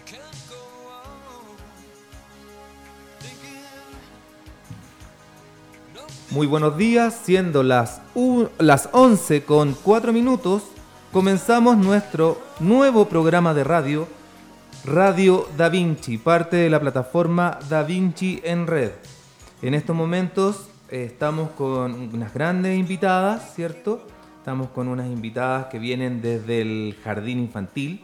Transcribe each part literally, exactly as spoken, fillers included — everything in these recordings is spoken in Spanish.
Muy buenos días, siendo las, u- las once con cuatro minutos, comenzamos nuestro nuevo programa de radio, Radio Da Vinci, parte de la plataforma Da Vinci en Red. En estos momentos eh, estamos con unas grandes invitadas, ¿cierto? Estamos con unas invitadas que vienen desde el jardín infantil.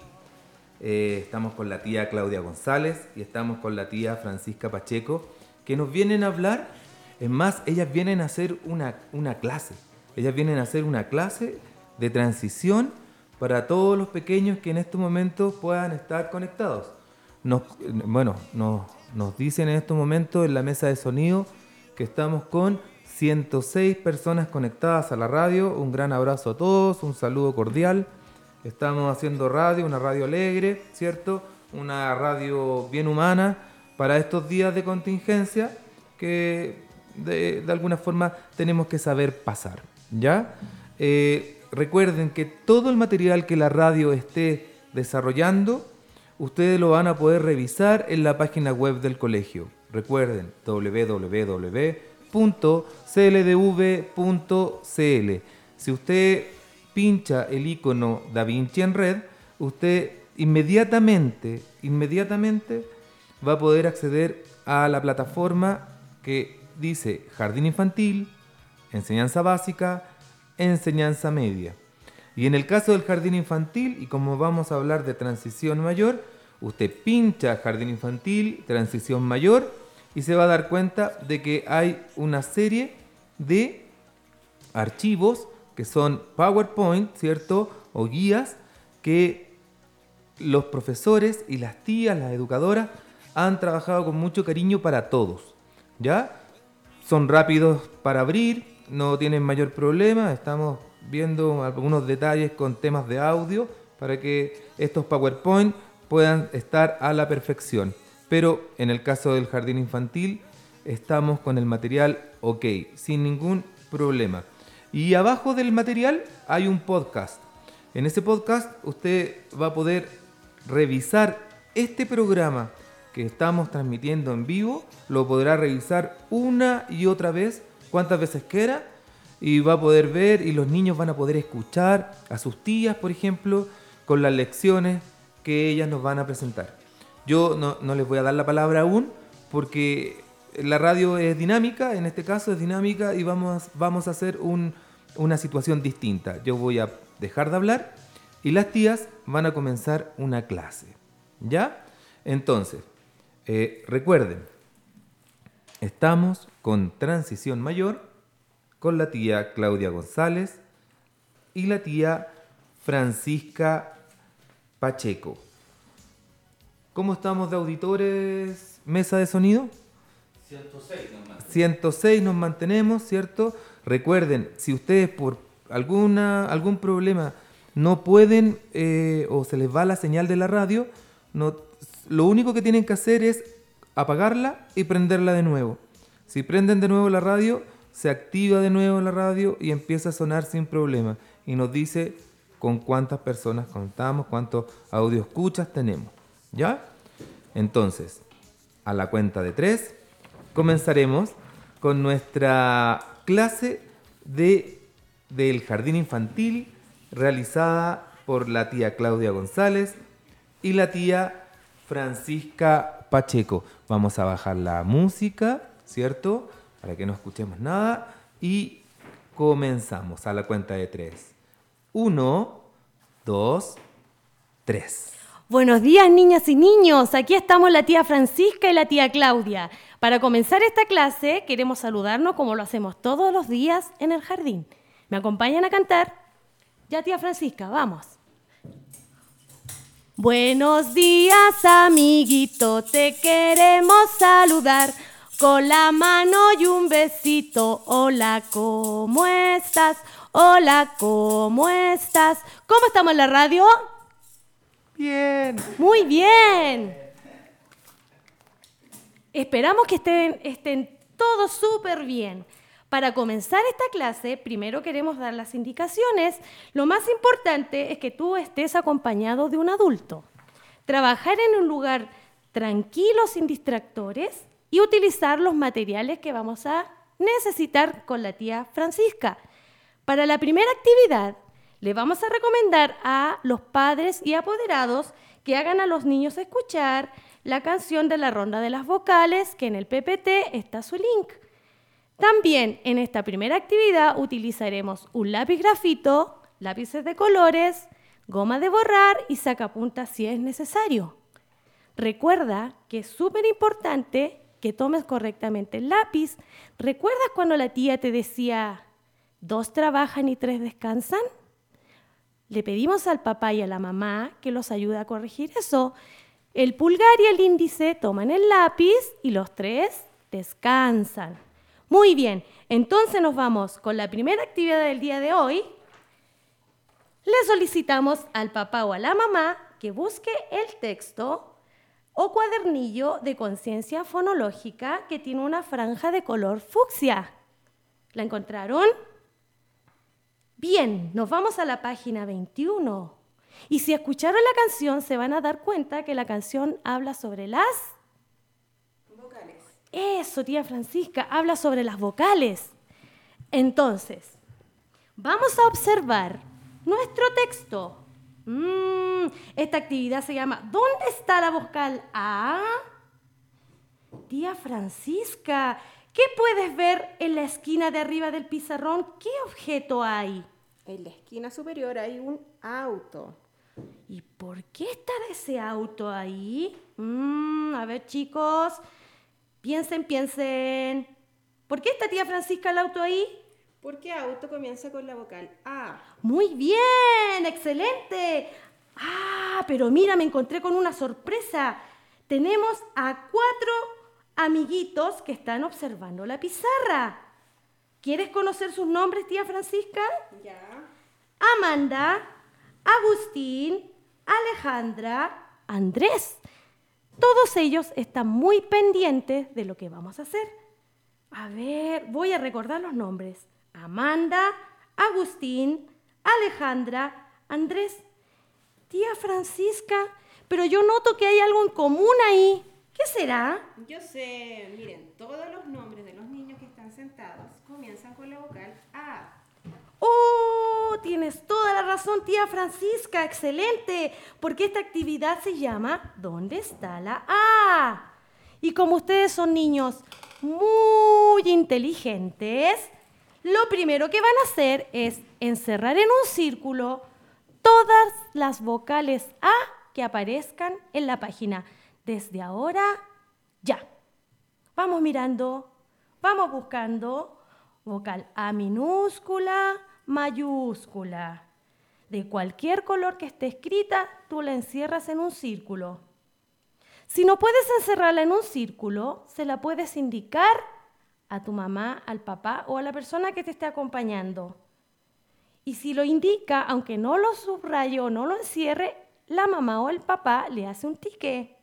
Eh, estamos con la tía Claudia González y estamos con la tía Francisca Pacheco, que nos vienen a hablar. Es más, ellas vienen a hacer una, una clase. Ellas vienen a hacer una clase de transición para todos los pequeños que en estos momentos puedan estar conectados. Nos, bueno, nos, nos dicen en estos momentos en la mesa de sonido que estamos con ciento seis personas conectadas a la radio. Un gran abrazo a todos, un saludo cordial. Estamos haciendo radio, una radio alegre, ¿cierto? Una radio bien humana para estos días de contingencia que de, de alguna forma tenemos que saber pasar, ¿ya? Eh, recuerden que todo el material que la radio esté desarrollando, ustedes lo van a poder revisar en la página web del colegio. Recuerden, doble u doble u doble u punto c l d v punto c l. Si usted pincha el icono Da Vinci en Red, usted inmediatamente, inmediatamente va a poder acceder a la plataforma que dice Jardín Infantil, Enseñanza Básica, Enseñanza Media. Y en el caso del Jardín Infantil, y como vamos a hablar de transición mayor, usted pincha Jardín Infantil, Transición Mayor, y se va a dar cuenta de que hay una serie de archivos que son PowerPoint, ¿cierto? O guías que los profesores y las tías, las educadoras, han trabajado con mucho cariño para todos, ¿ya? Son rápidos para abrir, no tienen mayor problema. Estamos viendo algunos detalles con temas de audio para que estos PowerPoint puedan estar a la perfección. Pero en el caso del jardín infantil estamos con el material ok, sin ningún problema. Y abajo del material hay un podcast. En ese podcast usted va a poder revisar este programa que estamos transmitiendo en vivo, lo podrá revisar una y otra vez, cuantas veces quiera, y va a poder ver, y los niños van a poder escuchar a sus tías, por ejemplo, con las lecciones que ellas nos van a presentar. Yo no, no les voy a dar la palabra aún, porque la radio es dinámica, en este caso es dinámica, y vamos, vamos a hacer un, una situación distinta. Yo voy a dejar de hablar, y las tías van a comenzar una clase, ¿ya? Entonces, Eh, recuerden, estamos con Transición Mayor, con la tía Claudia González y la tía Francisca Pacheco. ¿Cómo estamos de auditores, mesa de sonido? ciento seis nos mantenemos. ciento seis nos mantenemos, ¿cierto? Recuerden, si ustedes por alguna, algún problema no pueden eh, o se les va la señal de la radio, no, lo único que tienen que hacer es apagarla y prenderla de nuevo. Si prenden de nuevo la radio, se activa de nuevo la radio y empieza a sonar sin problema. Y nos dice con cuántas personas contamos, cuántos audio escuchas tenemos. ¿Ya? Entonces, a la cuenta de tres, comenzaremos con nuestra clase de, del jardín infantil realizada por la tía Claudia González y la tía Francisca Pacheco. Vamos a bajar la música, ¿cierto? Para que no escuchemos nada. Y comenzamos a la cuenta de tres. Uno, dos, tres. Buenos días, niñas y niños. Aquí estamos la tía Francisca y la tía Claudia. Para comenzar esta clase, queremos saludarnos como lo hacemos todos los días en el jardín. ¿Me acompañan a cantar? Ya, tía Francisca, vamos. Buenos días, amiguito, te queremos saludar con la mano y un besito. Hola, ¿cómo estás? Hola, ¿cómo estás? ¿Cómo estamos en la radio? Bien. Muy bien. Esperamos que estén, estén todos súper bien. Para comenzar esta clase, primero queremos dar las indicaciones. Lo más importante es que tú estés acompañado de un adulto. trabajar en un lugar tranquilo, sin distractores, y utilizar los materiales que vamos a necesitar con la tía Francisca. Para la primera actividad, le vamos a recomendar a los padres y apoderados que hagan a los niños escuchar la canción de la ronda de las vocales, que en el P P T está su link. También en esta primera actividad utilizaremos un lápiz grafito, lápices de colores, goma de borrar y sacapuntas si es necesario. Recuerda que es súper importante que tomes correctamente el lápiz. ¿Recuerdas cuando la tía te decía, dos trabajan y tres descansan? Le pedimos al papá y a la mamá que los ayude a corregir eso. El pulgar y el índice toman el lápiz y los tres descansan. Muy bien, entonces nos vamos con la primera actividad del día de hoy. Le solicitamos al papá o a la mamá que busque el texto o cuadernillo de conciencia fonológica que tiene una franja de color fucsia. ¿La encontraron? Bien, nos vamos a la página veintiuno. Y si escucharon la canción, se van a dar cuenta que la canción habla sobre las vocales. Eso, tía Francisca, habla sobre las vocales. Entonces, vamos a observar nuestro texto. Mm, esta actividad se llama ¿Dónde está la vocal A? Tía Francisca, ¿qué puedes ver en la esquina de arriba del pizarrón? ¿Qué objeto hay? En la esquina superior hay un auto. ¿Y por qué estará ese auto ahí? Mm, a ver, chicos, piensen, piensen. ¿Por qué está tía Francisca el auto ahí? Porque auto comienza con la vocal A. Muy bien, excelente. Ah, pero mira, me encontré con una sorpresa. Tenemos a cuatro amiguitos que están observando la pizarra. ¿Quieres conocer sus nombres, tía Francisca? Ya. Amanda, Agustín, Alejandra, Andrés. Todos ellos están muy pendientes de lo que vamos a hacer. A ver, voy a recordar los nombres. Amanda, Agustín, Alejandra, Andrés. Tía Francisca, pero yo noto que hay algo en común ahí. ¿Qué será? Yo sé, miren, todos los nombres de los niños que están sentados comienzan con la vocal A. ¡Oh! Tienes toda la razón, tía Francisca. ¡Excelente! Porque esta actividad se llama ¿Dónde está la A? Y como ustedes son niños muy inteligentes, lo primero que van a hacer es encerrar en un círculo todas las vocales A que aparezcan en la página. Desde ahora, ya. Vamos mirando, vamos buscando vocal A minúscula, mayúscula. De cualquier color que esté escrita, tú la encierras en un círculo. Si no puedes encerrarla en un círculo, se la puedes indicar a tu mamá, al papá o a la persona que te esté acompañando. Y si lo indica, aunque no lo subraye o no lo encierre, la mamá o el papá le hace un tique.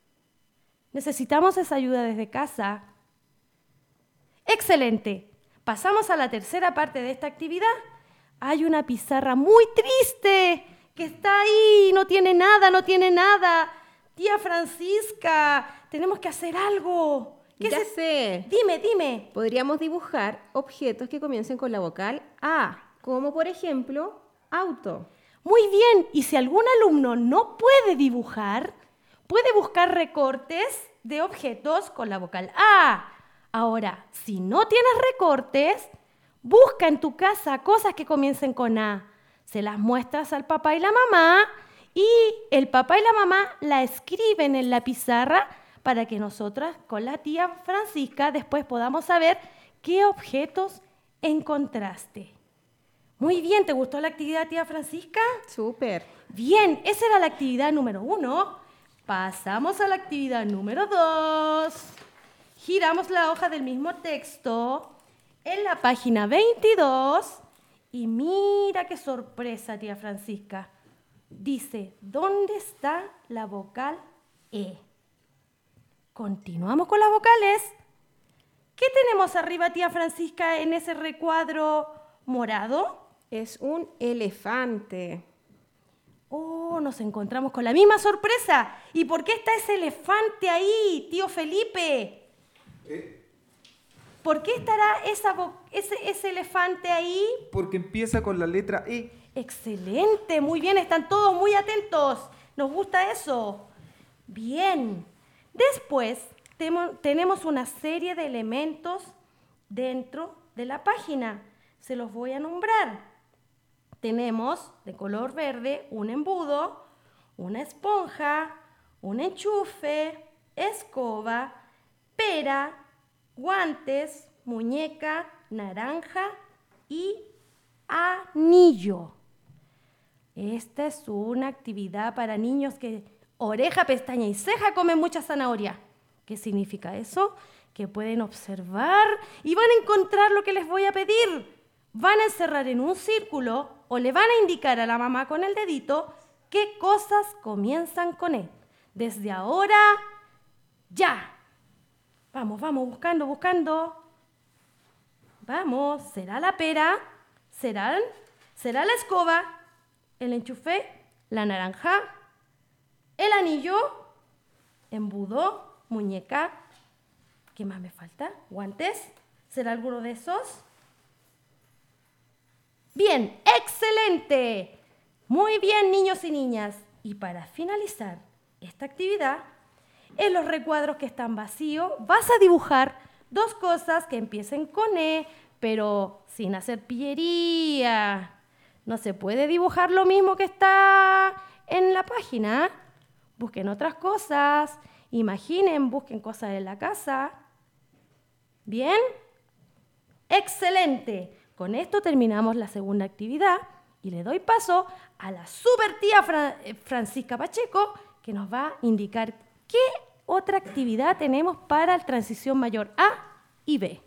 Necesitamos esa ayuda desde casa. ¡Excelente! Pasamos a la tercera parte de esta actividad. Hay una pizarra muy triste que está ahí, no tiene nada, no tiene nada. Tía Francisca, tenemos que hacer algo. ¿Qué Ya se... sé. Dime, dime. Podríamos dibujar objetos que comiencen con la vocal A, como por ejemplo, auto. Muy bien, y si algún alumno no puede dibujar, puede buscar recortes de objetos con la vocal A. Ahora, si no tienes recortes, busca en tu casa cosas que comiencen con A. Se las muestras al papá y la mamá y el papá y la mamá la escriben en la pizarra para que nosotras con la tía Francisca después podamos saber qué objetos encontraste. Muy bien, ¿te gustó la actividad, tía Francisca? Súper. Bien, esa era la actividad número uno. Pasamos a la actividad número dos. Giramos la hoja del mismo texto en la página veintidós y mira qué sorpresa, tía Francisca. Dice, ¿dónde está la vocal E? Continuamos con las vocales. ¿Qué tenemos arriba, tía Francisca, en ese recuadro morado? Es un elefante. Oh, nos encontramos con la misma sorpresa. ¿Y por qué está ese elefante ahí, tío Felipe? Eh, ¿Por qué estará esa bo- ese, ese elefante ahí? porque empieza con la letra E. Excelente, muy bien, están todos muy atentos. Nos gusta eso. Bien. Después temo- tenemos una serie de elementos dentro de la página. Se los voy a nombrar. Tenemos de color verde un embudo, una esponja, un enchufe, escoba, pera, guantes, muñeca, naranja y anillo. Esta es una actividad para niños que oreja, pestaña y ceja comen mucha zanahoria. ¿Qué significa eso? Que pueden observar y van a encontrar lo que les voy a pedir. Van a encerrar en un círculo o le van a indicar a la mamá con el dedito qué cosas comienzan con E. Desde ahora, ya. Vamos, vamos, buscando, buscando. Vamos, ¿será la pera? ¿Será, será la escoba? ¿El enchufe? ¿La naranja? ¿El anillo? ¿Embudo? ¿Muñeca? ¿Qué más me falta? ¿Guantes? ¿Será alguno de esos? Bien, excelente. Muy bien, niños y niñas. Y para finalizar esta actividad, en los recuadros que están vacíos, vas a dibujar dos cosas que empiecen con E, pero sin hacer pillería. No se puede dibujar lo mismo que está en la página. Busquen otras cosas. Imaginen, busquen cosas en la casa. ¿Bien? Excelente. Con esto terminamos la segunda actividad y le doy paso a la super tía Fra- eh, Francisca Pacheco, que nos va a indicar qué otra actividad tenemos para la transición mayor A y B.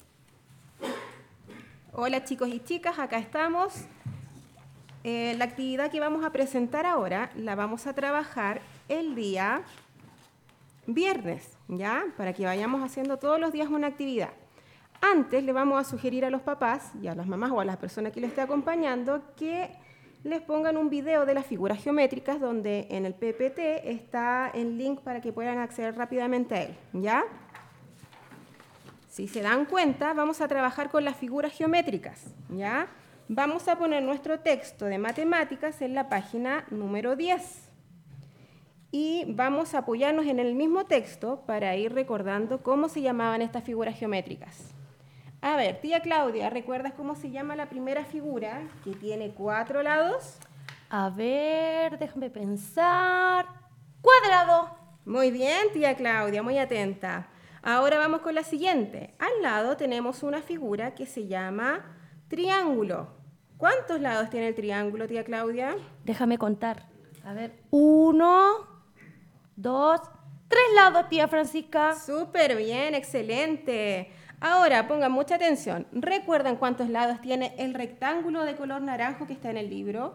Hola chicos y chicas, acá estamos. Eh, la actividad que vamos a presentar ahora la vamos a trabajar el día viernes, ¿ya? Para que vayamos haciendo todos los días una actividad. Antes le vamos a sugerir a los papás y a las mamás o a las personas que les esté acompañando que les pongan un video de las figuras geométricas donde en el P P T está el link para que puedan acceder rápidamente a él, ¿ya? Si se dan cuenta, vamos a trabajar con las figuras geométricas, ¿ya? Vamos a poner nuestro texto de matemáticas en la página número diez. Y vamos a apoyarnos en el mismo texto para ir recordando cómo se llamaban estas figuras geométricas. A ver, tía Claudia, ¿recuerdas cómo se llama la primera figura que tiene cuatro lados? A ver, déjame pensar. Cuadrado. Muy bien, tía Claudia, muy atenta. Ahora vamos con la siguiente. Al lado tenemos una figura que se llama triángulo. ¿Cuántos lados tiene el triángulo, tía Claudia? Déjame contar. A ver, uno, dos, tres lados, tía Francisca. Súper bien, excelente. Ahora pongan mucha atención. ¿Recuerdan cuántos lados tiene el rectángulo de color naranjo que está en el libro?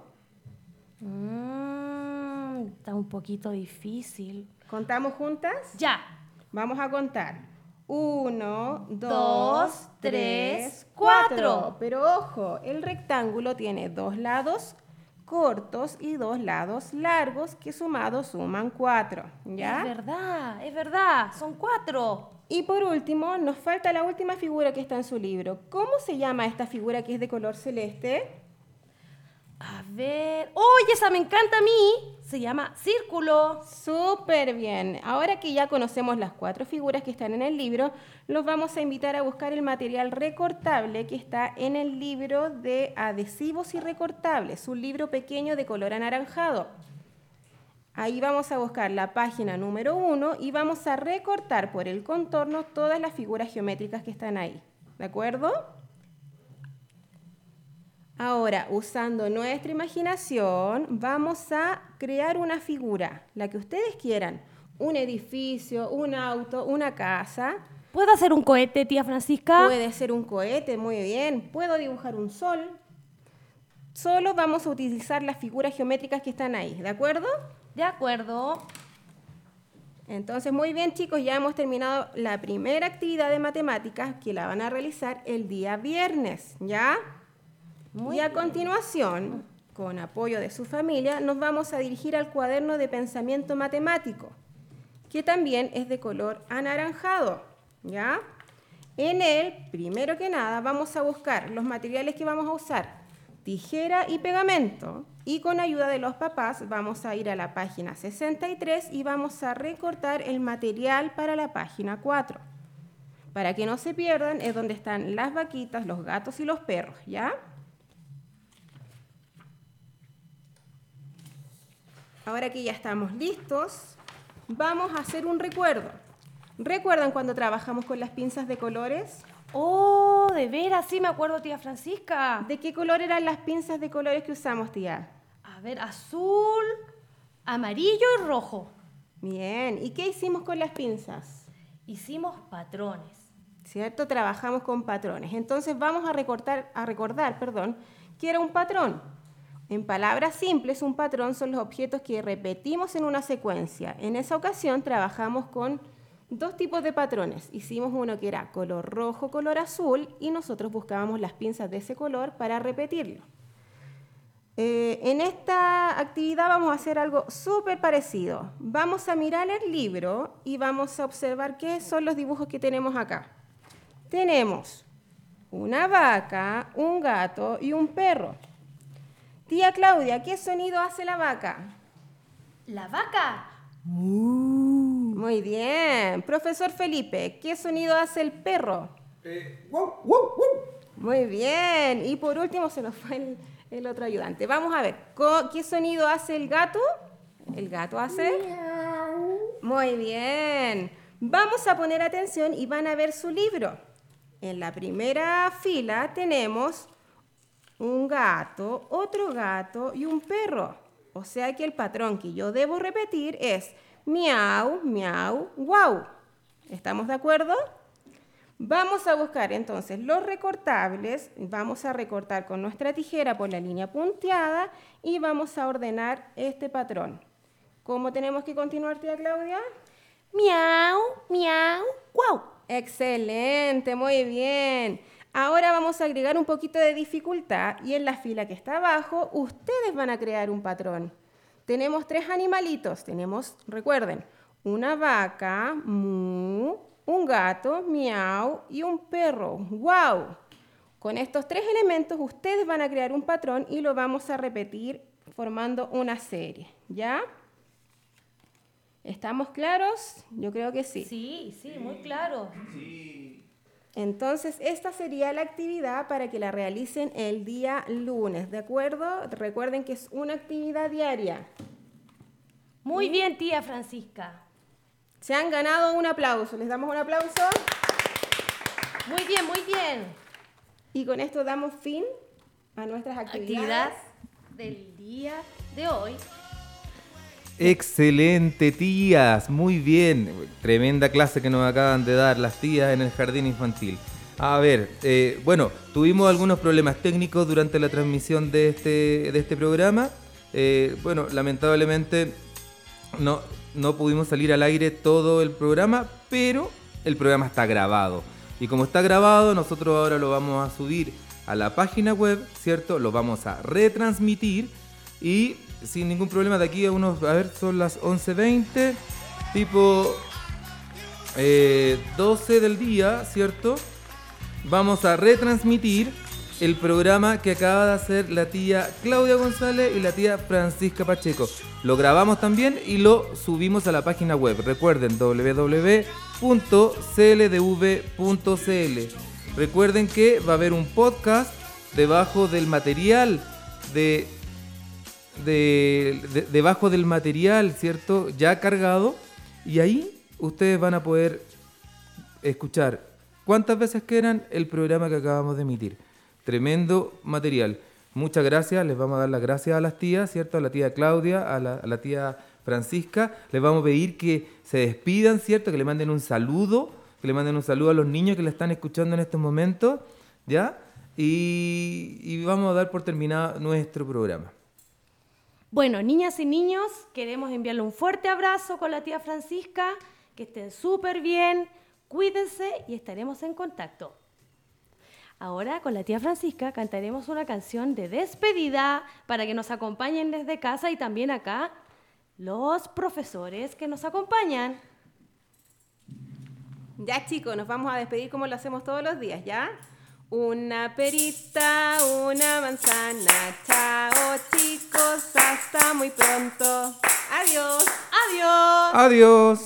Mm, está un poquito difícil. ¿Contamos juntas? Ya. Vamos a contar. Uno, Dos, dos, tres, tres, cuatro. cuatro. Pero ojo, el rectángulo tiene dos lados cortos y dos lados largos que sumados suman cuatro. ¿Ya? Es verdad, es verdad. Son cuatro. Y por último, nos falta la última figura que está en su libro. ¿Cómo se llama esta figura que es de color celeste? A ver. ¡Oye, esa me encanta a mí! Se llama círculo. Súper bien. Ahora que ya conocemos las cuatro figuras que están en el libro, los vamos a invitar a buscar el material recortable que está en el libro de adhesivos y recortables, un libro pequeño de color anaranjado. Ahí vamos a buscar la página número uno y vamos a recortar por el contorno todas las figuras geométricas que están ahí. ¿De acuerdo? Ahora, usando nuestra imaginación, vamos a crear una figura, la que ustedes quieran. Un edificio, un auto, una casa. ¿Puedo hacer un cohete, tía Francisca? Puede ser un cohete, muy bien. Puedo dibujar un sol. Solo vamos a utilizar las figuras geométricas que están ahí, ¿de acuerdo? De acuerdo. Entonces, muy bien, chicos, ya hemos terminado la primera actividad de matemáticas que la van a realizar el día viernes, ¿ya? Muy y a bien. continuación, con apoyo de su familia, nos vamos a dirigir al cuaderno de pensamiento matemático, que también es de color anaranjado, ¿ya? En él, primero que nada, vamos a buscar los materiales que vamos a usar, tijera y pegamento, y con ayuda de los papás vamos a ir a la página sesenta y tres y vamos a recortar el material para la página cuatro. Para que no se pierdan, es donde están las vaquitas, los gatos y los perros, ¿ya? Ahora que ya estamos listos, vamos a hacer un recuerdo. ¿Recuerdan cuando trabajamos con las pinzas de colores? Oh, de veras, sí me acuerdo, tía Francisca. ¿De qué color eran las pinzas de colores que usamos, tía? A ver, azul, amarillo y rojo. Bien, ¿y qué hicimos con las pinzas? Hicimos patrones. ¿Cierto? Trabajamos con patrones. Entonces vamos a, recortar, a recordar perdón, qué era un patrón. En palabras simples, un patrón son los objetos que repetimos en una secuencia. En esa ocasión trabajamos con dos tipos de patrones. Hicimos uno que era color rojo, color azul, y nosotros buscábamos las pinzas de ese color para repetirlo. Eh, en esta actividad vamos a hacer algo súper parecido. Vamos a mirar el libro y vamos a observar qué son los dibujos que tenemos acá. Tenemos una vaca, un gato y un perro. Tía Claudia, ¿qué sonido hace la vaca? La vaca. Muy bien. Profesor Felipe, ¿qué sonido hace el perro? Eh, wow, wow, wow. Muy bien. Y por último se nos fue el, el otro ayudante. Vamos a ver, ¿qué sonido hace el gato? El gato hace... Muy bien. Vamos a poner atención y van a ver su libro. En la primera fila tenemos un gato, otro gato y un perro. O sea que el patrón que yo debo repetir es miau, miau, guau. ¿Estamos de acuerdo? Vamos a buscar entonces los recortables. Vamos a recortar con nuestra tijera por la línea punteada y vamos a ordenar este patrón. ¿Cómo tenemos que continuar, tía Claudia? Miau, miau, guau. Excelente, muy bien. Ahora vamos a agregar un poquito de dificultad y en la fila que está abajo ustedes van a crear un patrón. Tenemos tres animalitos. Tenemos, recuerden, una vaca, mu, un gato, miau y un perro, guau. Con estos tres elementos ustedes van a crear un patrón y lo vamos a repetir formando una serie, ¿ya? ¿Estamos claros? Yo creo que sí. Sí, sí, muy claro. Sí. Entonces, esta sería la actividad para que la realicen el día lunes, ¿de acuerdo? Recuerden que es una actividad diaria. Muy bien, tía Francisca. Se han ganado un aplauso. ¿Les damos un aplauso? Muy bien, muy bien. Y con esto damos fin a nuestras actividades. Actividad del día de hoy. Excelente, tías, muy bien. Tremenda clase que nos acaban de dar las tías en el jardín infantil. A ver, eh, bueno, tuvimos algunos problemas técnicos durante la transmisión de este, de este programa. Eh, bueno, lamentablemente no, no pudimos salir al aire todo el programa, pero el programa está grabado. Y como está grabado, nosotros ahora lo vamos a subir a la página web, ¿cierto? Lo vamos a retransmitir y... sin ningún problema, de aquí a unos, a ver, son las once veinte, tipo eh, doce del día, ¿cierto? Vamos a retransmitir el programa que acaba de hacer la tía Claudia González y la tía Francisca Pacheco. Lo grabamos también y lo subimos a la página web. Recuerden, doble u doble u doble u punto c l d v punto c l. Recuerden que va a haber un podcast debajo del material de... De, de, debajo del material, ¿cierto? Ya cargado, y ahí ustedes van a poder escuchar cuantas veces quieran el programa que acabamos de emitir. Tremendo material. Muchas gracias, les vamos a dar las gracias a las tías, ¿cierto? A la tía Claudia, a la, a la tía Francisca. Les vamos a pedir que se despidan, ¿cierto? Que le manden un saludo, que le manden un saludo a los niños que la están escuchando en estos momentos, ¿ya? Y, y vamos a dar por terminado nuestro programa. Bueno, niñas y niños, queremos enviarle un fuerte abrazo con la tía Francisca, que estén súper bien, cuídense y estaremos en contacto. Ahora con la tía Francisca cantaremos una canción de despedida para que nos acompañen desde casa y también acá los profesores que nos acompañan. Ya chicos, nos vamos a despedir como lo hacemos todos los días, ¿ya? Una perita, una manzana, chao chicos, hasta muy pronto. Adiós. Adiós. Adiós.